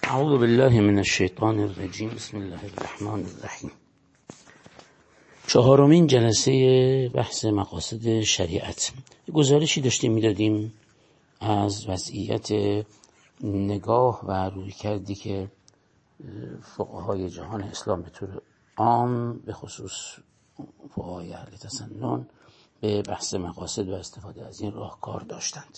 اعوذ بالله من الشیطان الرجیم. بسم الله الرحمن الرحیم. چهارمین جلسه بحث مقاصد شریعت. گزارشی داشتیم میدادیم از وضعیت نگاه و رویکردی که فقهای جهان اسلام به طور عام، به خصوص فقهای اهل تسنن، به بحث مقاصد و استفاده از این راهکار داشتند.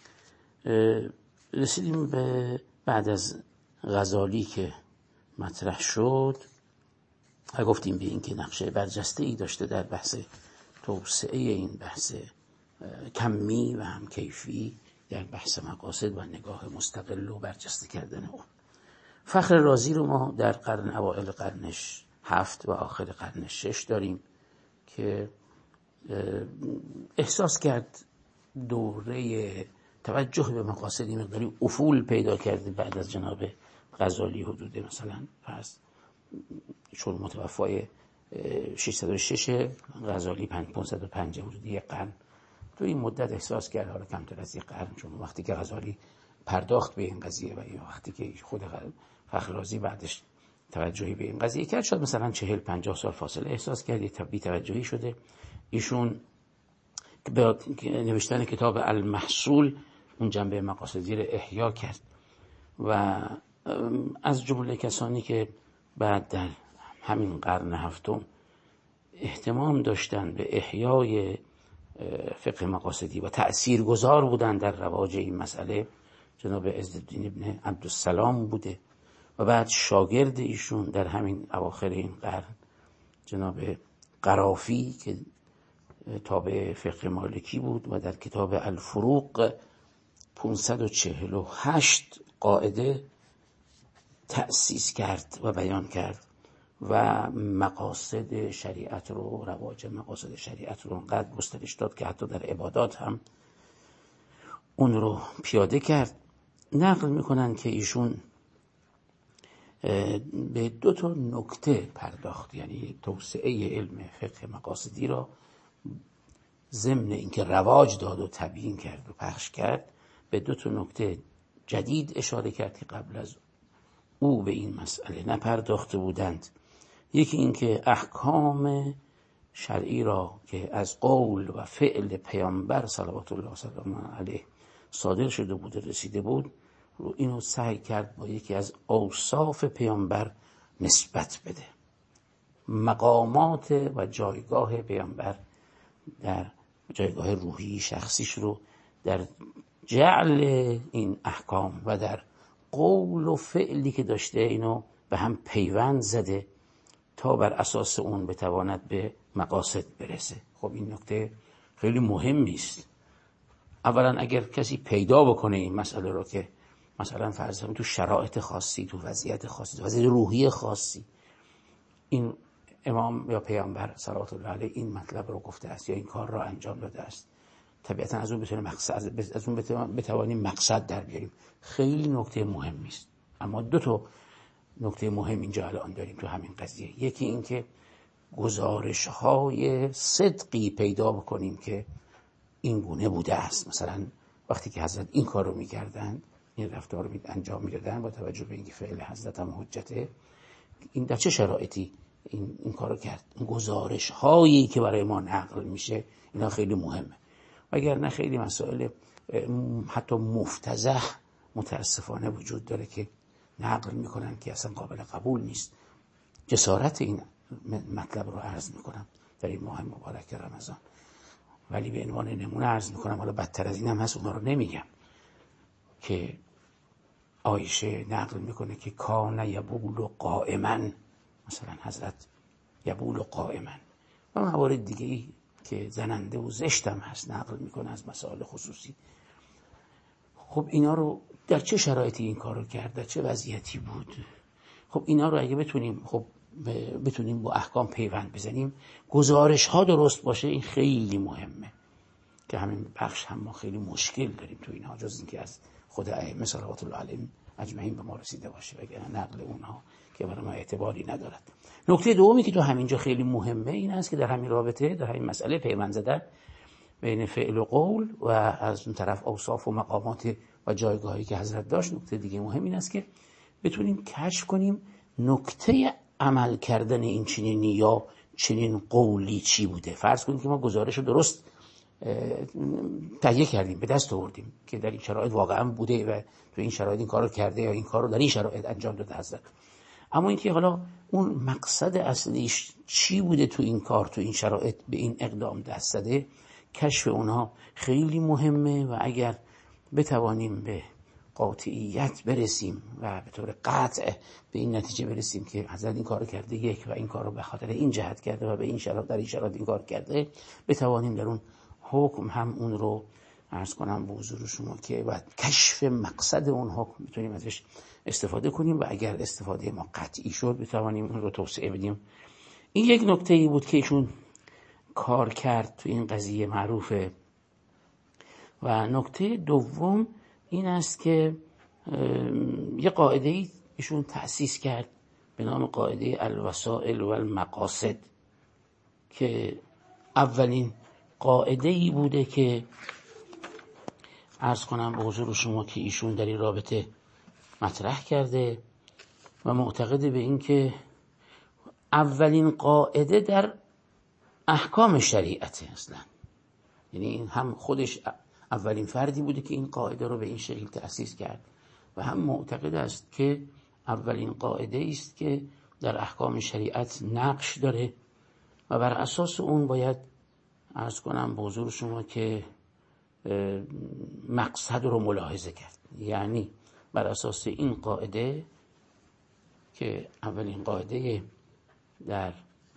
رسیدیم به بعد از غزالی که مطرح شد و گفتیم به این که نقشه برجسته‌ای داشته در بحث توسعه این بحث کمی و هم کیفی در بحث مقاصد و نگاه مستقل و برجسته کردن اون. فخر رازی رو ما در اوائل قرن 7 و آخر قرن 6 داریم که احساس کرد دوره توجه به مقاصدی مقداری افول پیدا کرده بعد از جناب غزالی، حدود مثلا پس چون متوفای 606 غزالی 550 حدود یک قرن، تو این مدت احساس کرد، حالا کمتر از یک قرن، چون وقتی که غزالی پرداخت به این قضیه و وقتی که خود فخر رازی بعدش توجهی به این قضیه کرد، شد مثلا 40-50 سال فاصله احساس کرد یه بی توجهی شده. ایشون به نوشتن کتاب المحصول اون جنبه مقاصدی رو احیا کرد و از جمله کسانی که بعد در همین قرن هفتم اهتمام داشتن به احیای فقه مقاصدی و تأثیرگذار بودن در رواج این مسئله جناب عزالدین ابن عبدالسلام بوده و بعد شاگرد ایشون در همین اواخر این قرن جناب قرافی که تابع فقه مالکی بود و در کتاب الفروق 548 قاعده تأسیس کرد و بیان کرد و مقاصد شریعت رو، رواج مقاصد شریعت رو انقدر گسترش داد که حتی در عبادات هم اون رو پیاده کرد. نقل میکنن که ایشون به 2 نکته پرداخت، یعنی توسعه علم فقه مقاصدی را ضمن اینکه رواج داد و تبیین کرد و پخش کرد، به 2 نکته جدید اشاره کرد که قبل از او به این مسئله نپرداخته بودند. یکی این که احکام شرعی را که از قول و فعل پیامبر صلوات الله وسلامه علیه صادر شده بود و رسیده بود رو اینو سعی کرد با یکی از اوصاف پیامبر نسبت بده. مقامات و جایگاه پیامبر در جایگاه روحی شخصیش رو در جعل این احکام و در قول و فعلی که داشته اینو به هم پیوند زده تا بر اساس اون بتواند به مقاصد برسه. خب این نکته خیلی مهمی است. اولا اگر کسی پیدا بکنه این مسئله رو که مثلا فرض کنیم تو شرایط خاصی، تو وضعیت خاصی، تو وضعیت روحی خاصی، این امام یا پیامبر صلوات الله علیه این مطلب رو گفته است یا این کار را انجام داده است، طبیعتا از اون بتونیم مقصد، از اون بتوانیم مقصد در بیاریم. خیلی نکته مهمی است. اما 2 نکته مهم اینجا الان داریم تو همین قضیه. یکی این که گزارش‌های صدقی پیدا بکنیم که این گونه بوده است. مثلا وقتی که حضرت این کار رو می‌کردند، این رفتار رو انجام می‌دادن با توجه به اینکه فعل حضرت هم حجته، این در چه شرایطی این کارو کرد. این گزارش‌هایی که برای ما نقل میشه اینا خیلی مهمه. وگرنه خیلی مسائل حتی مفتضح متاسفانه وجود داره که نقل میکنن که اصلا قابل قبول نیست. جسارت این مطلب رو عرض میکنم در این ماه مبارک رمضان، ولی به عنوان نمونه عرض میکنم. حالا بدتر از این هم هست، اونا رو نمیگم. که عایشه نقل میکنه که کان یبول قائما، مثلا حضرت یبول قائما، و موارد دیگه‌ای که زننده و زشتم هست نقل میکنه از مسائل خصوصی. خب اینا رو در چه شرایطی این کار رو کرد، در چه وضعیتی بود؟ خب اینا رو اگه بتونیم با احکام پیوند بزنیم، گزارش ها درست باشه، این خیلی مهمه. که همین بخش هم ما خیلی مشکل داریم تو اینها، جز اینکه از خود ائمه صلوات الله علیهم اجمعین به ما رسیده باشه، وگرنه نقل اونها که برای ما اعتباری ندارد. نکته دومی که تو همینجا خیلی مهمه این است که در همین رابطه، در همین مسئله پیوند زدن بین فعل و قول و از اون طرف اوصاف و مقامات و جایگاهی که حضرت داشت، نکته دیگه مهم این است که بتونیم کشف کنیم نکته عمل کردن این چنینی یا چنین قولی چی بوده. فرض کنیم که ما گزارش رو درست تهیه کردیم، به دست آوردیم که در این شرایط واقعا بوده و تو این شرایط این کارو کرده یا این کارو در این شرایط انجام داده حضرت. اما اینکه حالا اون مقصد اصلیش چی بوده تو این کار، تو این شرایط به این اقدام دست زده، کشف اونها خیلی مهمه و اگر بتوانیم به قاطعیت برسیم و به طور قطع به این نتیجه برسیم که حضرت این کارو کرده یک و این کارو به خاطر این جهت کرده و به این شرایط در این شرایط این کار کرده، بتوانیم در اون حکم هم اون رو عرض کنم به حضور شما که بعد کشف مقصد اون حکم بتونیم ازش استفاده کنیم و اگر استفاده ما قطعی شد بتوانیم اون رو توسعه بدیم. این یک نکته‌ای بود که ایشون کار کرد تو این قضیه معروفه. و نکته دوم این است که یه قاعده‌ای ایشون تأسیس کرد به نام قاعده الوسائل و المقاصد که اولین قاعده‌ای بوده که عرض کنم به حضور شما که ایشون در این رابطه مطرح کرده و معتقد به این که اولین قاعده در احکام شریعته اصلا، یعنی این هم خودش اولین فردی بوده که این قاعده رو به این شکل تأسیس کرد و هم معتقد است که اولین قاعده است که در احکام شریعت نقش داره و بر اساس اون باید عرض کنم به حضور شما که مقصد رو ملاحظه کرد. یعنی بر اساس این قاعده که اولین قاعده در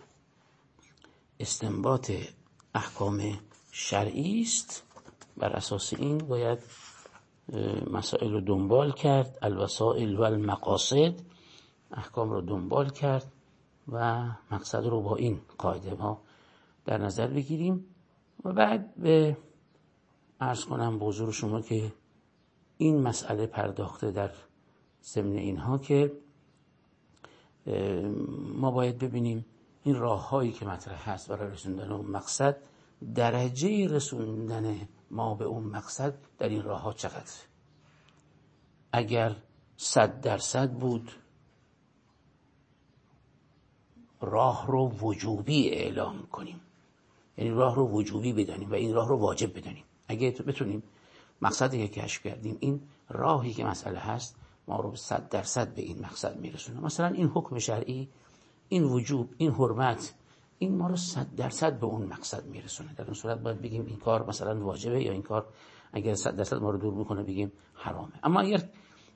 استنباط احکام شرعی است، بر اساس این باید مسائل رو دنبال کرد، الوسائل و المقاصد، احکام رو دنبال کرد و مقصد رو با این قاعده ما در نظر بگیریم و بعد به عرض کنم به حضور شما که این مسئله پرداخته در ضمن اینها که ما باید ببینیم این راه‌هایی که مطرح هست برای رسوندن اون مقصد، درجه رسوندن ما به اون مقصد در این راه‌ها چقدر. اگر 100% بود راه رو وجوبی اعلام کنیم، یعنی راه رو وجوبی بدانیم و این راه رو واجب بدانیم. اگه بتونیم مقصدی که کشف کردیم این راهی که مسئله هست ما رو 100% به این مقصد میرسونه، مثلا این حکم شرعی، این وجوب، این حرمت، این ما رو 100% به اون مقصد میرسونه، در اون صورت باید بگیم این کار مثلا واجبه یا این کار اگر 100% ما رو دور میکنه بگیم حرامه. اما اگر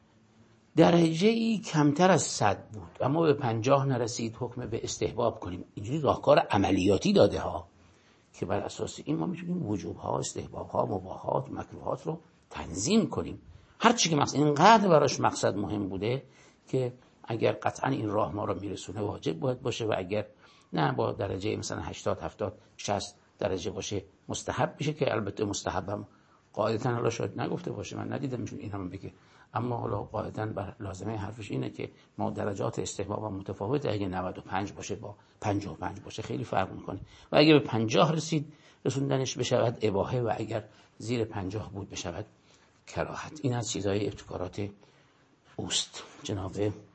درجه‌ای کمتر از 100 بود اما به 50 نرسید حکم به استحباب کنیم. اینجوری راهکار عملیاتی داده ها که بر اساس این ما میتونیم وجوب‌ها، استحباب‌ها، مباحات، مکروهات رو تنظیم کنیم. هر چی که مقصد اینقدر براش مقصد مهم بوده که اگر قطعا این راه ما رو میرسونه واجب باید باشه و اگر نه با درجه مثلا 80 70 60 درجه باشه مستحب میشه، که البته مستحبم قاعدتاً حالا شاید نگفته باشه، من ندیدم میشون این هم بگه، اما حالا قاعدتاً بر لازمه حرفش اینه که ما درجات استحباب هم متفاوته. اگه 95 باشه با 55 باشه خیلی فرق میکنه و اگه به 50 رسید رسوندنش بشود اباحه و اگر زیر 50 بود بشود کراهت. این از چیزهای ابتکارات اوست جناب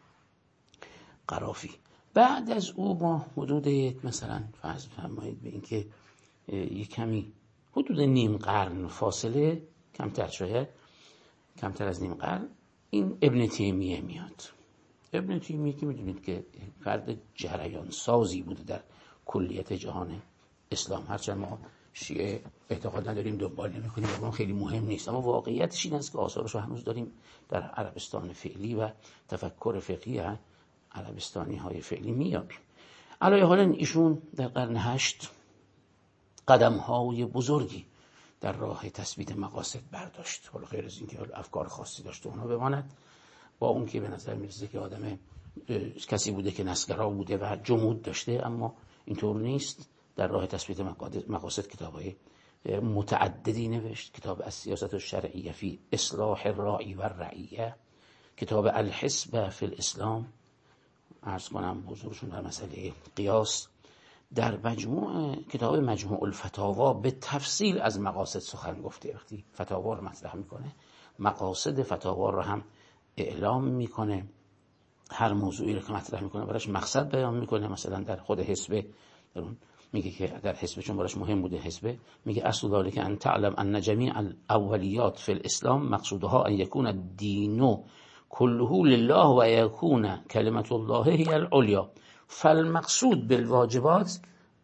قرافی. بعد از او ما حدود مثلا فرض فرمایید به اینکه یک کمی حدود نیم قرن فاصله، کمتر شاید کمتر از نیم قرن، این ابن تیمیه میاد. ابن تیمیه که میدونید که فرد جریان سازی بوده در کلیت جهان اسلام، هرچند ما شیعه اعتقاد نداریم دنبال نمی‌کنیم و اون خیلی مهم نیست، اما واقعیتش این است که آثارش رو هنوز داریم در عربستان فعلی و تفکر فقهی عربستانی های فعلی میابیم. علاوه حالا ایشون در قرن 8 قدم های بزرگی در راه تثبیت مقاصد برداشت. حالا غیر از اینکه افکار خاصی داشته اونها بماند، با اون که به نظر میرسه که آدم کسی بوده که نسگرا بوده و جمود داشته، اما اینطور نیست. در راه تثبیت مقاصد کتاب‌های متعددی نوشت. کتاب السیاست الشرعیه فی اصلاح الراعی و الرعیه، کتاب الحسبه فی الاسلام، عرض کنم حضورشون در مسئله قیاس، در مجموع کتاب مجموع الفتاوا به تفصیل از مقاصد سخن گفته. وقتی فتاوا رو مطرح میکنه مقاصد فتاوا رو هم اعلام میکنه هر موضوعی رو که مطرح میکنه براش مقصد بیان میکنه. مثلا در خود حزب میگه که در حزب چون براش مهم بوده حزب، میگه اصل ذلك ان تعلم ان جمیع الاولیات فی الاسلام مقصودها ان یکون الدین كله لله و یکون کلمة الله هی العلیا فالمقصود بالواجبات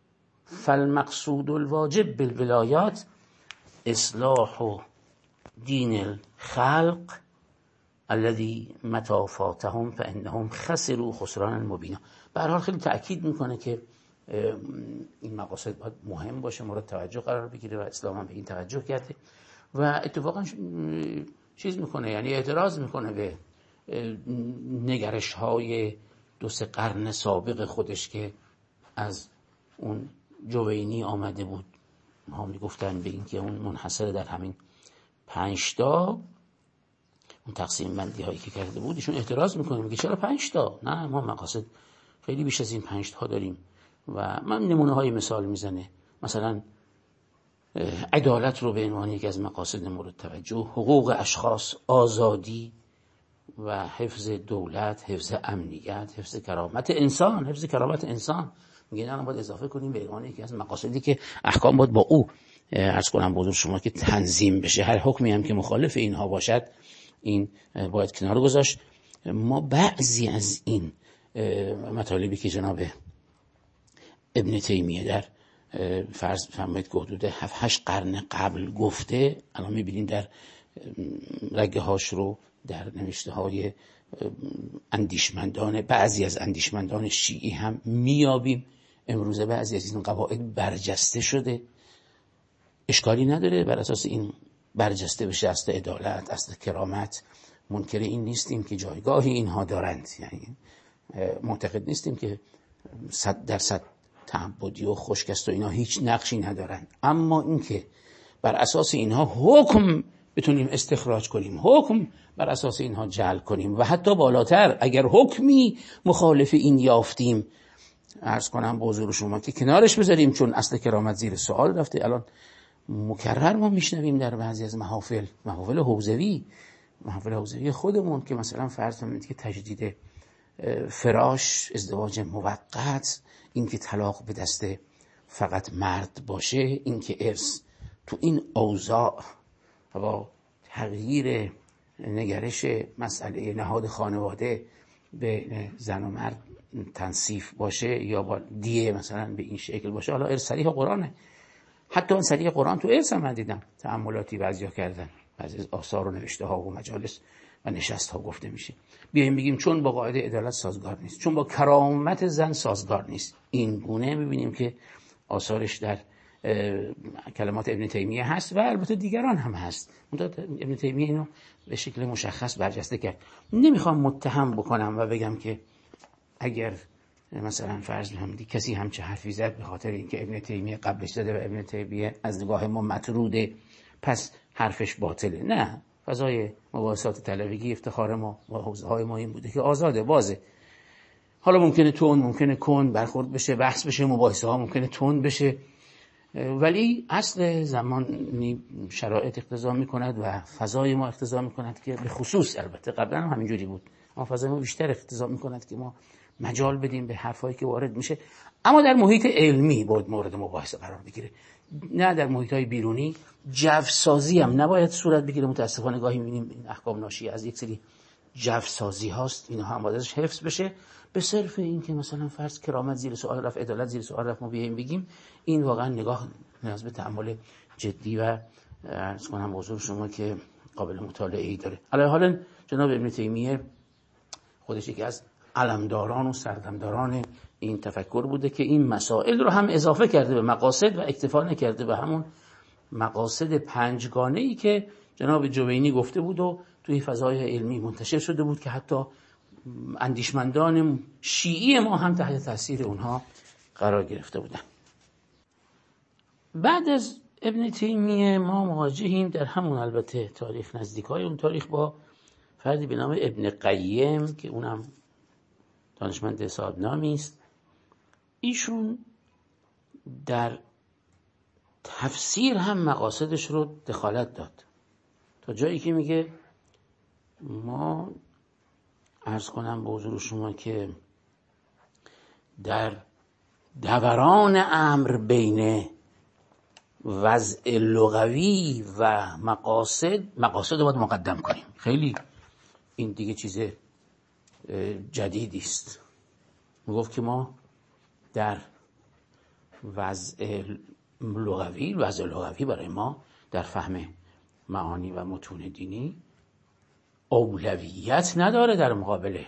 فالمقصود الواجب بالولایات اصلاح دین الخلق الذي متى فاتهم فانهم خسروا خسرانا مبینا. به هر حال خیلی تأکید میکنه که این مقاصد باید مهم باشه، مورد توجه قرار بگیره و اسلام هم به این توجه کرده و اتفاقا چیز میکنه، یعنی اعتراض میکنه به نگرش های 2-3 قرن سابق خودش که از اون جوینی آمده بود. ما میگفتن به این که اون منحصر در همین 5 تا اون تقسیم بندی هایی که کرده بود. ایشون اعتراض میکنه، میگه چرا 5 تا؟ نه، ما مقاصد خیلی بیش از این 5 تا داریم و من نمونه های مثال میزنه. مثلا عدالت رو به عنوان یکی از مقاصد مورد توجه، حقوق اشخاص، آزادی و حفظ دولت، حفظ امنیت، حفظ کرامت انسان. میگه نه باید اضافه کنیم به عنوان یکی از مقاصدی که احکام باید با او عرض کنم بزرگ شما که تنظیم بشه. هر حکمی هم که مخالف اینها باشد این باید کنار گذاشت. ما بعضی از این مطالبی که جناب ابن تیمیه در فرض فرمایید که حدود 7-8 قرن قبل گفته، الان میبینیم در رگه هاش رو در نوشته های اندیشمندان، بعضی از اندیشمندان شیعی هم میابیم. امروزه بعضی از این قواعد برجسته شده. اشکالی نداره بر اساس این برجسته بشه، اصل عدالت، اصل کرامت. منکر این نیستیم که جایگاهی اینها دارند، یعنی معتقد نیستیم که 100% تعبدی و خشکست و اینا هیچ نقشی ندارند، اما اینکه بر اساس اینها حکم بتونیم استخراج کنیم، حکم بر اساس اینها جعل کنیم و حتی بالاتر اگر حکمی مخالف این یافتیم عرض کنم به حضور شما که کنارش بذاریم، چون اصل کرامت زیر سوال رفته. الان مکرر ما میشنویم در بعضی از محافل حوزوی خودمون که مثلا فرض کنید که تجدید فراش، ازدواج موقت، این که طلاق به دست فقط مرد باشه، این که ارث تو این اوضاع با تغییر نگرش مسئله نهاد خانواده به زن و مرد تنصیف باشه یا با دیه مثلا به این شکل باشه. حالا ارث صریح قرآنه، حتی اون صریح قرآن تو ارث هم من دیدم تأملاتی بعضیا کردن، بعضی از آثار و نوشته ها و مجالس و نشست ها گفته میشه بیایم بگیم چون با قاعده عدالت سازگار نیست، چون با کرامت زن سازگار نیست. این گونه میبینیم که آثارش در کلمات ابن تیمیه هست و البته دیگران هم هست. ابن تیمیه اینو به شکل مشخص برجسته کرد. نمیخوام متهم بکنم و بگم که اگر مثلا فرض بکنم کسی همچه حرفی زد به خاطر اینکه ابن تیمیه قبلش زده و ابن تیمیه از نگاه ما مطروده پس حرفش باطله. نه، فضای مباحثات طلبگی افتخار ما و حوزه های ما این بوده که آزاده، بازه. حالا ممکنه تون، ممکنه کن برخورد بشه، بحث بشه، مباحثه ها ممکنه تون بشه، ولی اصل زمانی شرایط اقتضا میکند و فضای ما اقتضا میکند که به خصوص البته قبلا هم همینجوری بود، اما فضای ما بیشتر اقتضا میکند که ما مجال بدیم به حرفایی که وارد میشه، اما در محیط علمی باید مورد مباحثه قرار بگیره، نه در محیط‌های بیرونی. جوسازی هم نباید صورت بگیره. متاسفانه گاهی می‌بینیم این احکام ناشی از یک سری جوسازی هاست، اینها هم باید ازش حفظ بشه به صرف این که مثلا فرض کرامت زیر سوال رفت، عدالت زیر سوال رفت، ما بیایم بگیم. این واقعا نگاه نیاز به تأمل جدی و عرض کنم حضور شما که قابل مطالعه داره. علی حال جناب ابن تیمیه خودش یکی از علمداران و سردمداران این تفکر بوده که این مسائل رو هم اضافه کرده به مقاصد و اکتفا نکرده به همون مقاصد 5گانه‌ای که جناب جوینی گفته بود و توی فضای علمی منتشر شده بود که حتی اندیشمندان شیعی ما هم تحت تاثیر اونها قرار گرفته بودن. بعد از ابن تیمیه ما مواجهیم در همون البته تاریخ نزدیکای اون تاریخ با فردی به نام ابن قیم که اونم دانشمند صاحب نامی است. ایشون در تفسیر هم مقاصدش رو دخالت داد تا جایی که میگه ما عرض کنم به حضور شما که در دوران امر بین وضع لغوی و مقاصد رو باید مقدم کنیم. خیلی این دیگه چیز جدیدی است. میگفت که ما در وضع لغوی برای ما در فهم معانی و متون دینی اولویت نداره در مقابل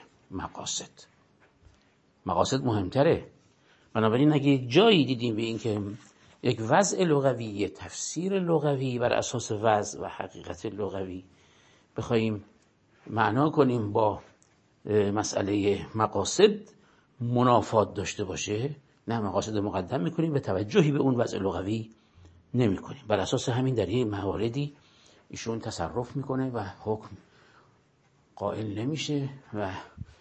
مقاصد مهمتره. بنابراین اگه جایی دیدیم به این که یک وضع لغوی، تفسیر لغوی بر اساس وضع و حقیقت لغوی بخوایم معنا کنیم با مسئله مقاصد منافات داشته باشه، نه مقاصد مقدم میکنیم و توجهی به اون وضع لغوی نمی کنیم. بر اساس همین در این مواردی ایشون تصرف میکنه و حکم قائل نمیشه و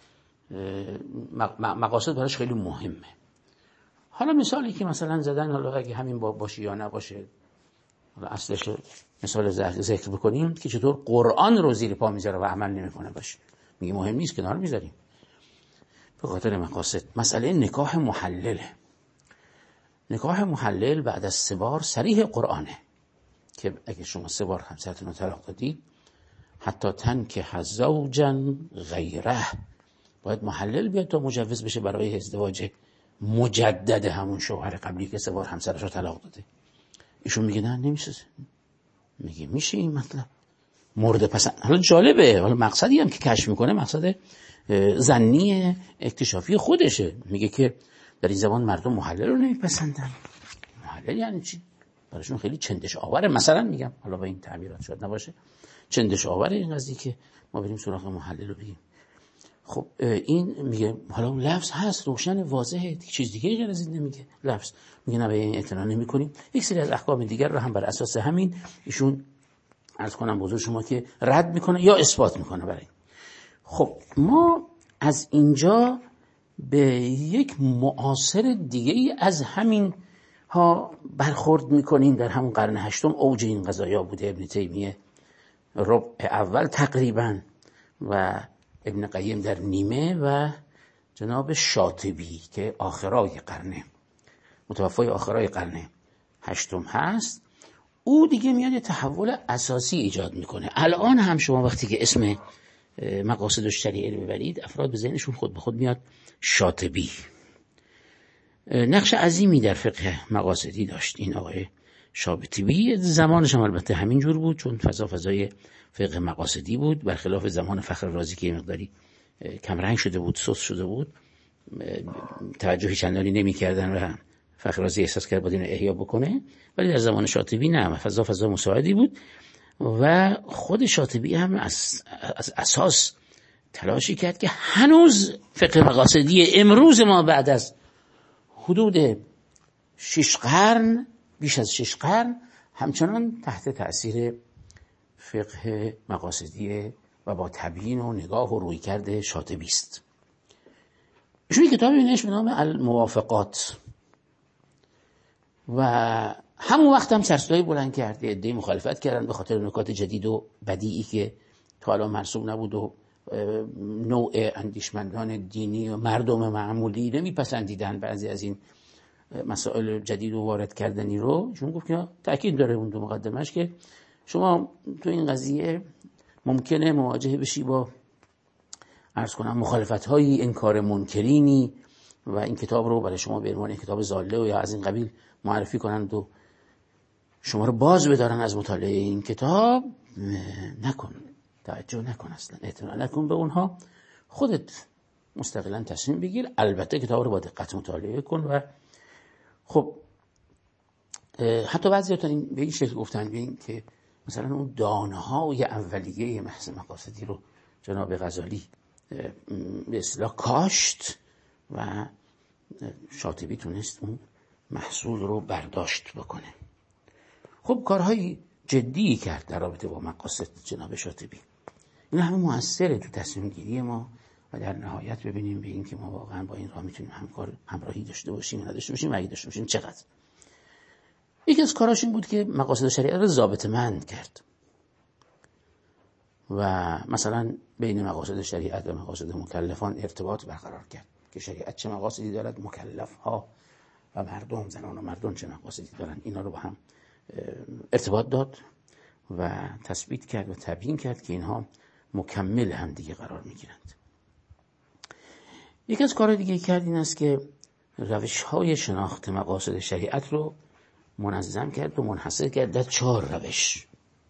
مقاصد براش خیلی مهمه. حالا مثالی که مثلا زدن، حالا اگه همین باشه یا نباشه، حالا اصلش مثال ذکر بکنیم که چطور قرآن رو زیر پا میذاره و عمل نمیکنه باشه. میگه مهم نیست، کنار میذاریم به خاطر مقاصد. مسئله نکاح محلله. نکاح محلل بعد از 3 بار صریح قرآنه که اگه شما 3 بار همسرتون رو طلاق دادید، حتی تنکح زوجا غیره، باید محلل بیاد تا مجوز بشه برای ازدواج مجدد همون شوهر قبلی که 3 بار همسرش رو طلاق داده. ایشون میگه نه نمیشه. میگه میشه این مطلب مورد پسند. حالا جالبه، حالا مقصدی هم که کشف میکنه مقصد ظنی اکتشافی خودشه. میگه که در این زمان مردم محلل رو نمیپسندن. محلل یعنی چی؟ براشون خیلی چندش آوره. مثلا میگم، حالا با این تعبیرات شاید نباشه، چندش آوره این قضیه که ما بریم سراغ محلل رو بگیم. خب این میگه حالا لفظ هست روشن واضحه، چیز دیگه غیر از این نمیگه لفظ. میگه نه به این اعتنا نمی‌کنیم. یک سری از احکام دیگر رو هم بر اساس همین ایشون عرض کنم بزرگ شما که رد میکنه یا اثبات میکنه برای. خب ما از اینجا به یک معاصر دیگه ای از همین ها برخورد میکنیم. در همون قرن 8 اوج این قضایا بوده. ابن تیمیه ربع اول تقریبا و ابن قیم در نیمه و جناب شاطبی که متوفای آخرای قرن 8 هست. او دیگه میاد تحول اساسی ایجاد میکنه. الان هم شما وقتی که اسم مقاصد الشریعه رو ببرید، افراد به ذهنشون خود به خود میاد شاطبی. نقش عظیمی در فقه مقاصدی داشت این آقای شاطبی. زمانش هم البته همین جور بود، چون فضای فقه مقاصدی بود، برخلاف زمان فخر رازی که مقداری کمرنگ شده بود، سست شده بود، توجهی چندانی نمی‌کردن و فخر رازی احساس کرد باید اینو احیا بکنه. ولی در زمان شاطبی نه، فضا مساعدی بود و خود شاطبی هم از اساس تلاشی کرد که هنوز فقه مقاصدی امروز ما بعد از حدود 6 قرن، بیش از 6 قرن، همچنان تحت تأثیر فقه مقاصدی و با تبیین و نگاه و رویکرد شاطبی است. ایشون کتابی نوشت به نام الموافقات و همون وقت هم سرصدایی بلند کرد. عده‌ای مخالفت کردن به خاطر نکات جدید و بدیعی که تا الان مرسوم نبود و نوع اندیشمندان دینی و مردم معمولی نمیپسندیدن بعضی از این مسائل جدید و وارد کردنی رو. ایشون گفت که تأکید داره اون دو مقدمش که شما تو این قضیه ممکنه مواجه بشی با عرض کنم مخالفت‌های انکار منکرینی و این کتاب رو برای شما به عنوان کتاب ضاله و یا از این قبیل معرفی کنند و شما رو باز بدارن از مطالعه این کتاب. نکن، توجه نکن، اصلا اعتنا نکن به اونها، خودت مستقلا تصمیم بگیر. البته کتاب رو با دقت مطالعه کن. و خب حتی بعضی تا به این شکل گفتن ببین که مثلا اون دانه‌های اولیه محض مقاصدی رو جناب غزالی به اصطلاح کاشت و شاطبی تونست اون محصول رو برداشت بکنه. خب کارهای جدی کرد در رابطه با مقاصد جناب شاطبی. این همه مؤثره تو تصمیم گیری ما و در نهایت ببینیم به این که ما واقعا با این راه میتونیم همراهی داشته باشیم یا نداشته باشیم و اگه داشته باشیم چقدر. یکی از کاراش این بود که مقاصد شریعت رو ضابطه‌مند کرد و مثلا بین مقاصد شریعت و مقاصد مکلفان ارتباط برقرار کرد که شریعت چه مقاصدی دارد، مکلف ها و مردم، زنان و مردم چه مقاصدی دارن، اینا رو با هم ارتباط داد و تثبیت کرد و تبیین کرد که اینها مکمل هم دیگه قرار میگیرند. یکی از کارهای دیگه کرد این است که روش‌های شناخت مقاصد شریعت رو منظم کرد و منحصر کرد در 4 روش.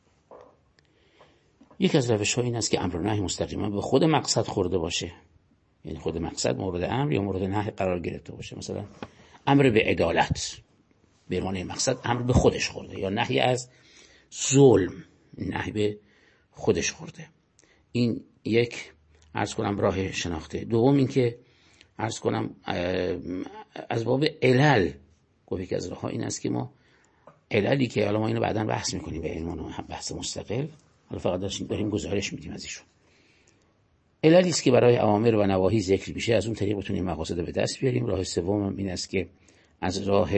یکی از روش‌ها این است که امر و نهی مستقیما به خود مقصد خورده باشه، یعنی خود مقصد مورد امر یا مورد نهی قرار گرفته باشه. مثلا امر به عدالت به معنی مقصد امر به خودش خورده، یا نهی از ظلم نهی به خودش خورده. این یک عرض کنم راه شناخته. دوم این که عرض کنم از باب علل، گفت که از راه ها این است که ما عللی که حالا ما اینو بعداً بحث میکنیم به این بحث مستقل، حالا فقط داریم گزارش میدیم از ایشون. عللی است که برای اوامر و نواهی ذکر میشه، از اون طریق بتونیم مقاصد به دست بیاریم. راه سوم این است که از راه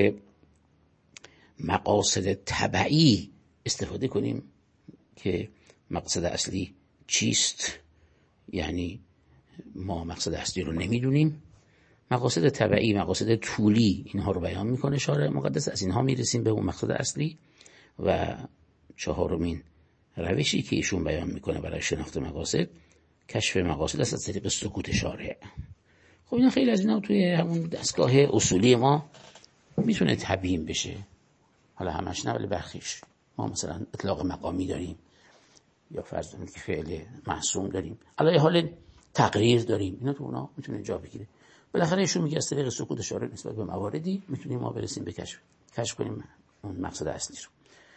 مقاصد تبعی استفاده کنیم که مقصد اصلی چیست، یعنی ما مقصد اصلی رو نمیدونیم. مقاصد تبعی، مقاصد طولی، اینها رو بیان میکنه شارع مقدس، از اینها میرسیم به اون مقصد اصلی. و چهارمین روشی که ایشون بیان میکنه برای شناخت مقاصد، کشف مقاصد است از طریق سکوت شارع. خب اینا خیلی از اینا توی همون دستگاه اصولی ما میتونه تبیین بشه، حالا همش نه ولی برخیش. ما مثلا اطلاق مقامی داریم، یا فرض کنید که فعل محسوم داریم، علاوه حال تقریر داریم، اینا تو اونا میتونه جا بگیره. بالاخره ایشون میگه از طریق سکوت شارع نسبت به مواردی میتونیم ما برسیم به کشف کنیم اون مقصد اصلی رو.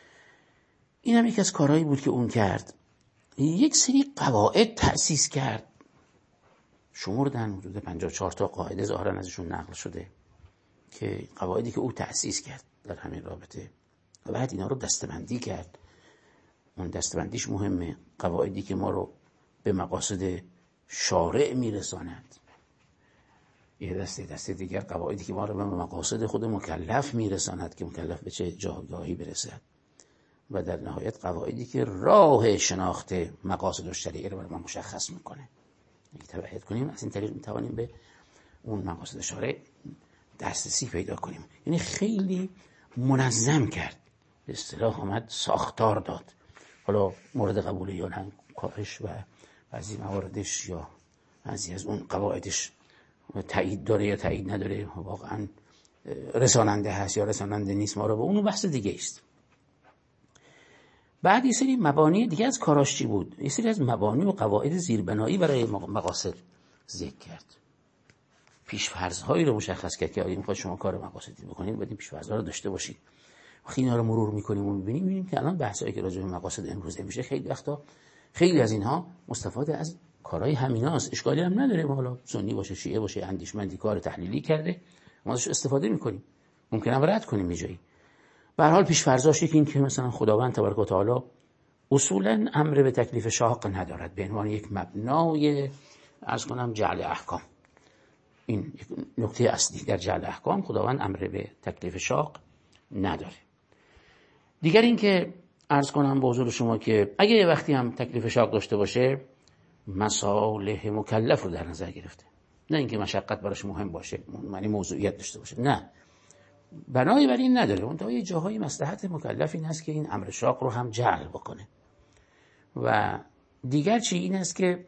این هم یک از کارهایی بود که اون کرد. یک سری قواعد تأسیس کرد، شمردن حدود 54 تا قاعده ظاهرا ازشون نقل شده که قواعدی که او تأسیس کرد در همین رابطه، و بعد اینا رو دسته‌بندی کرد. اون دسته‌بندیش مهمه، قواعدی که ما رو به مقاصد شارع میرساند، یه دسته دیگر قواعدی که ما رو به مقاصد خود مکلف میرساند که مکلف به چه جایگاهی برسد، و در نهایت قواعدی که راه شناخت مقاصد الشریعه رو برای ما مشخص میکنه. اگه تبعیت کنیم از این طریق میتوانیم به اون مقاصد شارع دسترسی پیدا کنیم. یعنی خیلی منظم کرد، به اصطلاح آمد ساختار داد. حالا مورد قبول یا نه کارش و بعضی مواردش یا بعضی از اون قواعدش تایید داره یا تایید نداره، واقعا رساننده هست یا رساننده نیست، ما رو به اون بحث دیگه است. بعد یه سری مبانی دیگه از کاراش چی بود؟ یه سری از مبانی و قواعد زیربنایی برای مقاصد ذکر کرد. پیش‌فرض‌هایی رو مشخص کرد که اگه می‌خواید شما کار مقاصدی بکنید باید این پیش‌فرض‌ها رو داشته باشید. وقتی اینا رو مرور می‌کنیم و می‌بینیم که الان بحثایی که راجع به مقاصد امروزه میشه خیلی وقتا خیلی از اینها مستفاده از کارهای همیناست. اشکالی هم نداره، حالا سنی باشه، شیعه باشه، اندیشمندی کار تحلیلی کرده، ما ازش استفاده می‌کنیم. ممکنه رد کنیم یه جایی. به هر حال پیش‌فرضاش این که مثلا خداوند تبارک و تعالی اصولاً امر به تکلیف شاق ندارد، به عنوان یک مبنای عرض کنم جعل احکام. این نکته اصلی در جعل احکام، خداوند امر به تکلیف شاق نداره. دیگر این که عرض کنم به حضور شما که اگه یه وقتی هم تکلیف شاق داشته باشه، مصالح مکلف رو در نظر گرفته، نه اینکه مشقت براش مهم باشه، معنی موضوعیت داشته باشه، نه، بنای بر این نداره. اون تا یه جاهای مصلحت مکلف این است که این امر شاق رو هم جعل بکنه. و دیگر چی این است که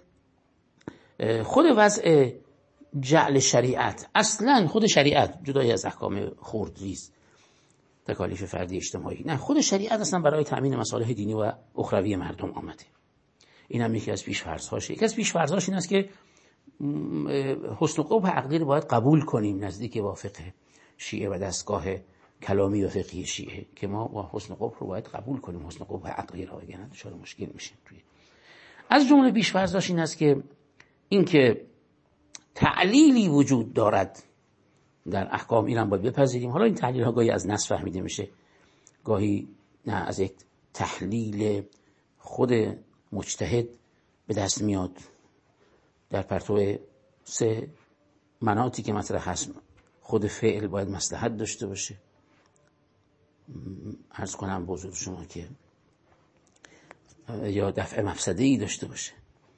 خود وضع جعل شریعت، اصلا خود شریعت جدای از احکام خردریز تکالیف فردی اجتماعی، نه، خود شریعت اصلا برای تأمین مصالح دینی و اخروی مردم آمده. این هم یکی از پیش‌فرض‌هاشه. یکی از پیش‌فرض‌هاش این است که حسن قبح عقلی رو باید قبول کنیم نزدیک با فقه شیعه و دستگاه کلامی و فقهی شیعه، که ما با حسن قبح رو باید قبول کنیم، حسن قبح عقلی رو، اگه نه دچار مشکل میشیم. از جمله پیش‌فرض‌هاش این است که اینکه تعلیلی وجود دارد در احکام، اینم باید بپذیریم. حالا این تحلیل ها گاهی از نص فهمیده میشه، گاهی نه از یک تحلیل خود مجتهد به دست میاد در پرتو 3 مناطی که مطرح هست. خود فعل باید مصلحت داشته باشه. عرض کنم به حضور شما که یا دفع مفسده‌ای داشته باشه.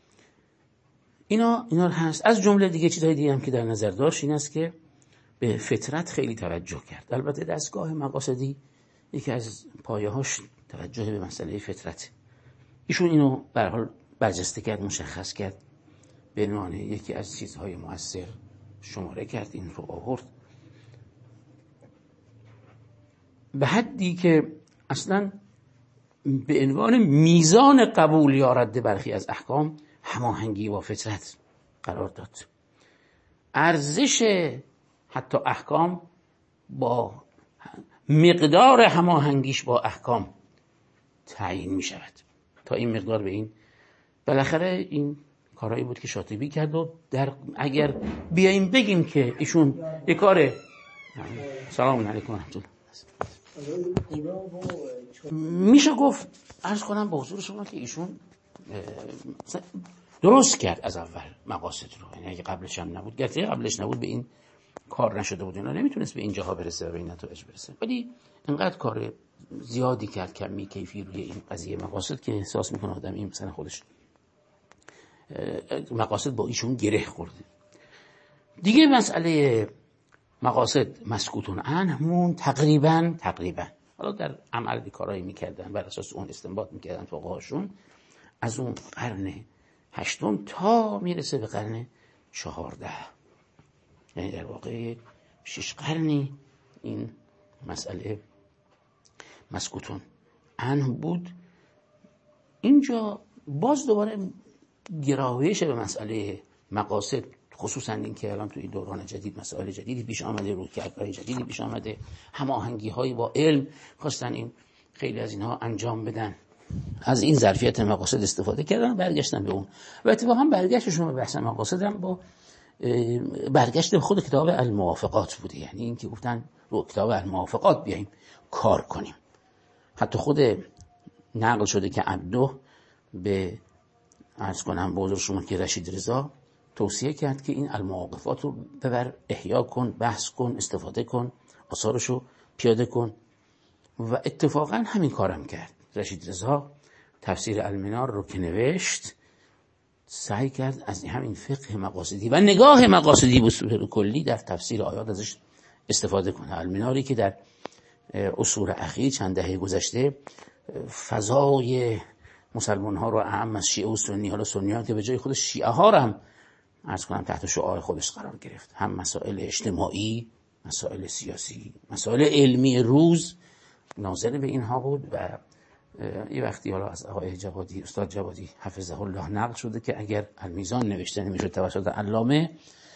اینا هست. از جمله دیگه چیزهای دیگه هم که در نظر داشت این است که به فطرت خیلی توجه کرد. البته دستگاه مقاصدی یکی از پایه‌هاش توجه به مسئله فطرت. ایشون اینو به هر حال برجسته کرد، مشخص کرد، به عنوان یکی از چیزهای مؤثر شماره کرد، این رو آورد به حدی که اصلا به عنوان میزان قبول یا رد برخی از احکام هماهنگی با فطرت قرار داد. ارزش حتی احکام با مقدار هماهنگیش با احکام تعیین می شود. تا این مقدار به این بالاخره این کارهایی بود که شاطبی کرد و اگر بیاییم بگیم که ایشون یک کار سلام علیکم و رحمت الله میشه گفت، عرض کنم به حضور شما که ایشون درست کرد از اول مقاصد رو. یعنی اگه قبلش هم نبود، گرچه قبلش نبود به این کار نشده بود، اینا نمیتونست به اینجاها برسه و به این نتایج برسه، ولی انقدر کار زیادی کرد کمی کیفی روی این قضیه مقاصد که احساس میکنه آدم این مثلا خودش مقاصد با ایشون گره خورده. دیگه مسئله مقاصد مسکوتون عنهمون تقریبا حالا در عمل کارایی میکردن بر اساس اون استنباط میکردن فقهاشون از اون قرن 8 تا میرسه به قرن 14، یعنی در واقع 6 قرنی این مسئله مسکوتون عنه بود. اینجا باز دوباره گرایش به مسئله مقاصد، خصوصا این که الان توی دوران جدید مسائل جدیدی پیش آمده، رویکردهای جدیدی پیش آمده، هماهنگی هایی با علم خواستن این خیلی از اینها انجام بدن، از این ظرفیت مقاصد استفاده کردن و برگشتن به اون. و اتفاقا برگشتشون به بحث مقاصد هم با برگشت به خود کتاب الموافقات بوده. یعنی این که گفتن رو کتاب الموافقات بیاییم کار کنیم. حتی خود نقل شده که عبدو به عرض کنم به حضور شما که رشید رضا توصیه کرد که این المواقفات رو ببر احیا کن، بحث کن، استفاده کن، آثارشو پیاده کن. و اتفاقا همین کارم کرد. رشید رضا تفسیر المنار رو که نوشت سعی کرد از همین فقه مقاصدی و نگاه مقاصدی به صورت کلی در تفسیر آیات ازش استفاده کنه. المناری که در عصور اخیر چند دهه گذشته فضای مسلمان ها رو اعم از شیعه و سنی، حالا سنی ها که به جای خود شیعه ها رو هم عرض کنم تحت شعاع خودش قرار گرفت، هم مسائل اجتماعی، مسائل سیاسی، مسائل علمی روز ناظر به اینها بود. و یه وقتی حالا از آقای جوادی، استاد جوادی حفظه الله نقل شده که اگر المیزان نوشته نمیشد توسط علامه،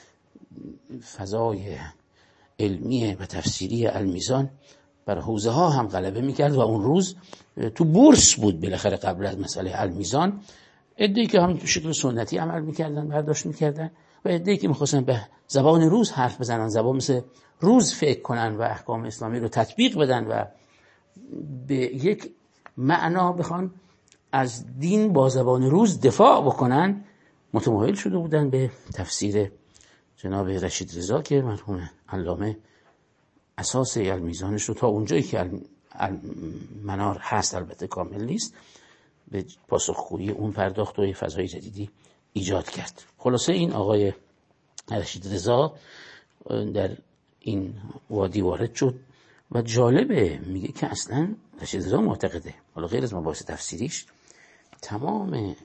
فضای علمی و تفسیری المیزان بر حوزه ها هم غلبه میکرد و اون روز تو بورس بود بالاخره قبل از مسئله المیزان. عده‌ای که همین تو شکل سنتی عمل میکردن، برداشت میکردن، و عده‌ای که میخواستن به زبان روز حرف بزنن، زبان مثل روز فکر کنن و احکام اسلامی رو تطبیق بدن و به یک معنا بخوان از دین با زبان روز دفاع بکنن، متمایل شده بودن به تفسیر جناب رشید رضا که مرحوم علامه اساس المیزانش رو تا اونجایی که منار هست، البته کامل نیست، به پاسخگویی اون پرداخت و فضای جدیدی ایجاد کرد. خلاصه این آقای رشید رضا در این وادی وارد شد و جالبه، میگه که اصلا رشید رضا معتقده، حالا غیر از مباحث تفسیریش، تمام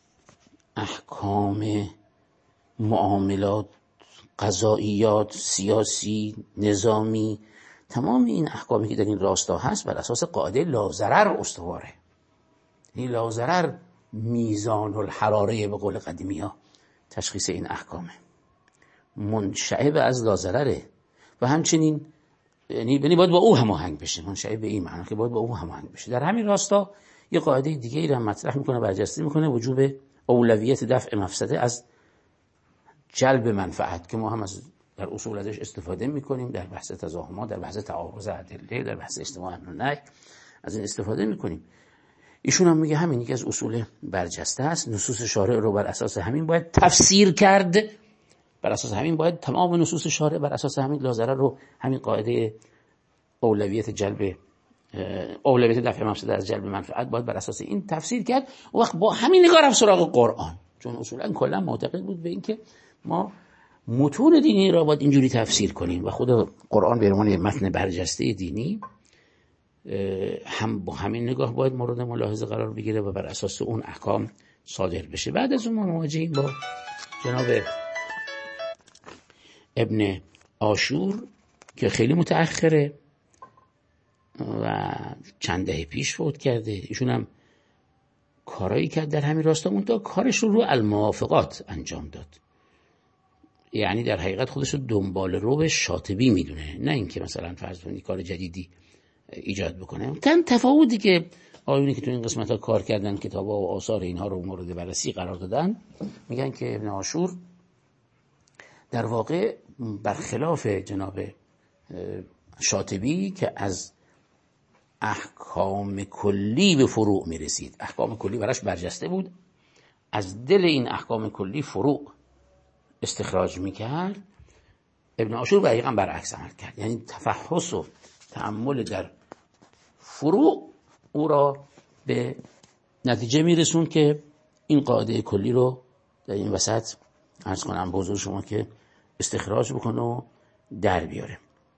احکام معاملات، قضاییات، سیاسی، نظامی، تمام این احکامی که در این راستا هست بر اساس قاعده لاضرر استواره. این لاضرر میزان الحراره به قول قدیمی ها تشخیص این احکامه، منشعب از لاضرره و همچنین یعنی باید با او هماهنگ بشه. منشعب به این معنی که باید با او هماهنگ بشه. در همین راستا یه قاعده دیگه ای را مطرح میکنه، برجسته میکنه، وجوب اولویت دفع مفسده از جلب منفعت، که ما هم در اصول ازش استفاده میکنیم در بحث تزاحمات، در بحث تعارض ادله، در بحث اجتماع امر و نهی از این استفاده میکنیم. ایشون هم میگه همین یکی از اصول برجسته است، نصوص شارع رو بر اساس همین باید تفسیر کرد، بر اساس همین باید تمام نصوص شارع بر اساس همین لاضرر رو، همین قاعده اولویت جلب اولویت دفع مفسده از جلب منفعت باید بر اساس این تفسیر کرد. وقت با همین نگاه رفت سراغ قرآن، چون اصولا کلا معتقد بود به این که ما متون دینی را باید اینجوری تفسیر کنیم و خود قرآن به عنوان متن برجسته دینی هم با همین نگاه باید مورد ملاحظه قرار بگیره و بر اساس اون احکام صادر بشه. بعد از اون ما مواجهیم با جناب ابن عاشور که خیلی متأخره و چند دهه پیش فوت کرده. ایشون هم کارایی کرد در همین راستا، منتها کارش رو الموافقات انجام داد. یعنی در حقیقت خودش رو دنبال رو شاطبی میدونه، نه اینکه مثلا فرض کنید کار جدیدی ایجاد بکنه. تن تفاوتی که آیونی که تو این قسمت ها کار کردن، کتابا و آثار اینها رو مورد بررسی قرار دادن، میگن که ابن عاشور در واقع برخلاف جناب شاطبی که از احکام کلی به فروع میرسید، احکام کلی براش برجسته بود، از دل این احکام کلی فروع استخراج میکرد، ابن عاشور دقیقاً برعکس عمل کرد. یعنی تفحص و تأمل در فروع او را به نتیجه میرسون که این قاعده کلی رو در این وسط عرض کنم به حضور شما که استخراج بکنه و در بیاره.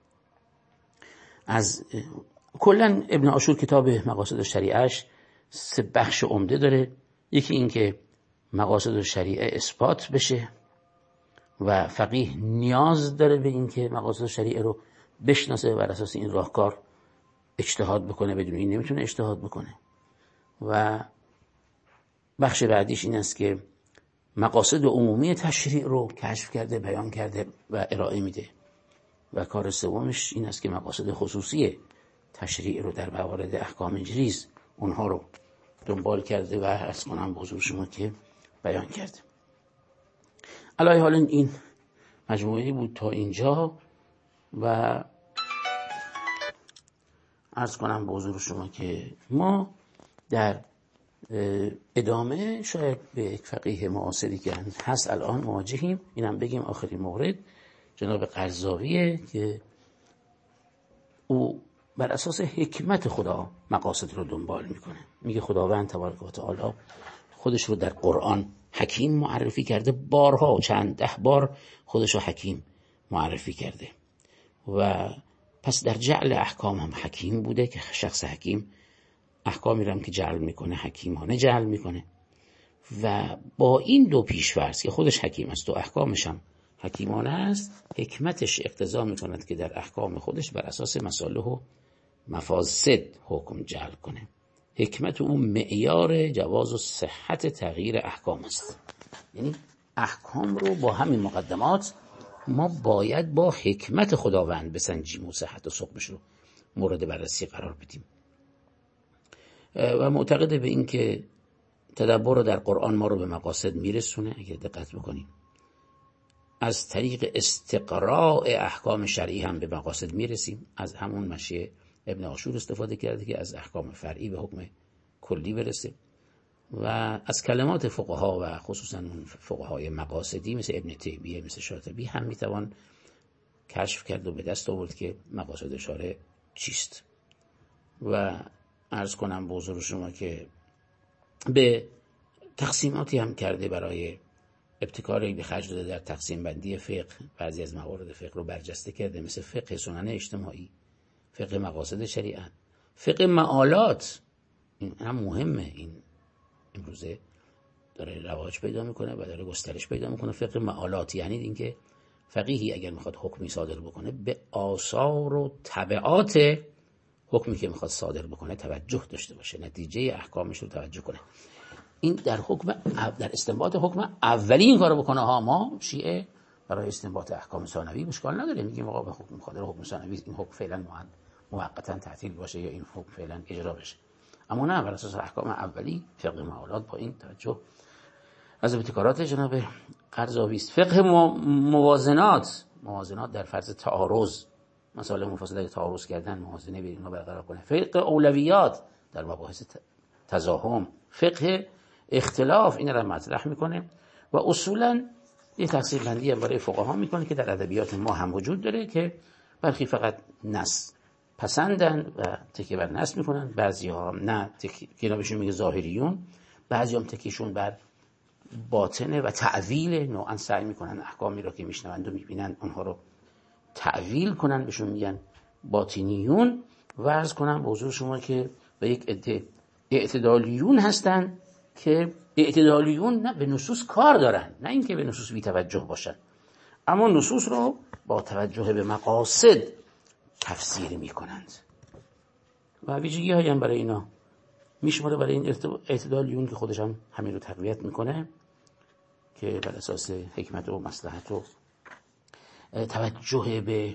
از کلا ابن عاشور کتاب مقاصد شریعهش 3 بخش عمده داره. یکی این که مقاصد شریعه اثبات بشه و فقیه نیاز داره به این که مقاصد شریعه رو بشناسه و بر اساس این راهکار اجتهاد بکنه، بدون این نمیتونه اجتهاد بکنه. و بخش بعدیش این است که مقاصد عمومی تشریع رو کشف کرده، بیان کرده و ارائه میده. و کار سومش این است که مقاصد خصوصی تشریع رو در موارد احکام جریز اونها رو دنبال کرده و عرض کنم به حضور شما که بیان کرده. علی حال این مجموعی بود تا اینجا و عرض کنم به حضور شما که ما در ادامه شاید به یک فقیه معاصری که هست الان مواجهیم. اینم بگیم آخرین مورد جناب قرضاویه که او بر اساس حکمت خدا مقاصد رو دنبال میکنه. میگه خداوند تبارک و تعالی خودش رو در قرآن حکیم معرفی کرده، بارها، چند 10 بار خودش رو حکیم معرفی کرده و پس در جعل احکام هم حکیم بوده که شخص حکیم احکامی رو هم که جعل میکنه حکیمانه جعل میکنه. و با این 2 پیش‌فرض که خودش حکیم است و احکامش هم حکیمانه است، حکمتش اقتضا میکند که در احکام خودش بر اساس مصالح و مفاسد حکم جعل کنه. حکمت او معیار جواز و صحت تغییر احکام است. یعنی احکام رو با همین مقدمات ما باید با حکمت خداوند بسنجیم و صحت و سقمش رو مورد بررسی قرار بدیم. و معتقد به این که تدبر رو در قرآن ما رو به مقاصد میرسونه. اگه دقت بکنیم از طریق استقراء احکام شرعی هم به مقاصد میرسیم. از همون مشیه ابن عاشور استفاده کرده که از احکام فرعی به حکم کلی برسه و از کلمات فقها و خصوصا فقهای مقاصدی مثل ابن تیمیه مثل شاطبی هم میتوان کشف کرد و به دست آورد که مقاصد شارع چیست. و عرض کنم به حضور شما که به تقسیماتی هم کرده برای ابتکاری به خرج داده در تقسیم بندی فقه. بعضی از موارد فقه رو برجسته کرده مثل فقه سنن اجتماعی، فقه مقاصد شریعت، فقه معالات. این هم مهمه، این امروزه داره رواج پیدا میکنه و داره گسترش پیدا میکنه. فقه معالات یعنی اینکه فقیهی اگر میخواد حکمی صادر بکنه به آثار و تبعات حکمی که میخواد صادر بکنه توجه داشته باشه، نتیجه احکامش رو توجه کنه. این در استنباط حکم اولی این کارو بکنه ها. ما شیعه برای استنباط احکام ثانوی مشکل نداره، میگیم آقا به حکم خاطر حکم ثانوی این حکم فعلا موقتا تعطیل باشه یا این حکم فعلا اجرا بشه. اما نه، بر اساس احکام اولی فقه معالات با این توجه از ابتکارات جناب قرضاوی است. فقه موازنات در فرض تعارض، مسائل مفصل تعارض کردن، موازنه بین اینا برقرار کنه. فقه اولویات در مباحث تزاحم، فقه اختلاف این را مطرح میکنه و اصولا یه تقسیم بندی برای فقها میکنه که در ادبیات ما هم وجود داره که برخی فقط نص پسندن و تکیه بر نص میکنن، بعضی ها نه، که بهشون میگه ظاهریون، بعضی هم تکیهشون بر باطنه و تعویل، نوعا سعی میکنن احکامی را که میشنوند و میبینن اونها رو تعویل کنن، بهشون میگن باطنیون. و عرض کنم به حضور شما که به یک عده اعتدالیون هستن که اعتدالیون نه به نصوص کار دارن، نه اینکه به نصوص بی توجه باشن، اما نصوص رو با توجه به مقاصد تفسیر میکنند و ویژگی هایی هم برای اینا میشماره برای این اعتدالیون که خودش هم همین رو تقویت میکنه که بر اساس حکمت و مصلحت و توجه به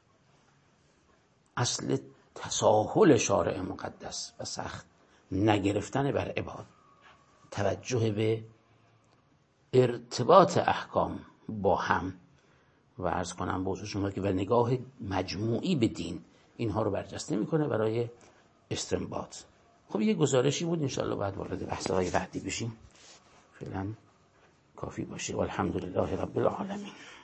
اصل تساهل شارع مقدس و سخت نگرفتن بر عباد، توجه به ارتباط احکام با هم و عرض کنم به حضور شما که و نگاه مجموعی به دین، اینها رو برجسته میکنه برای استنباط. خب یه گزارشی بود، انشاءالله بعد وارد بحث‌های بعدی بشیم. فعلا کافی باشه. والحمدلله رب العالمین.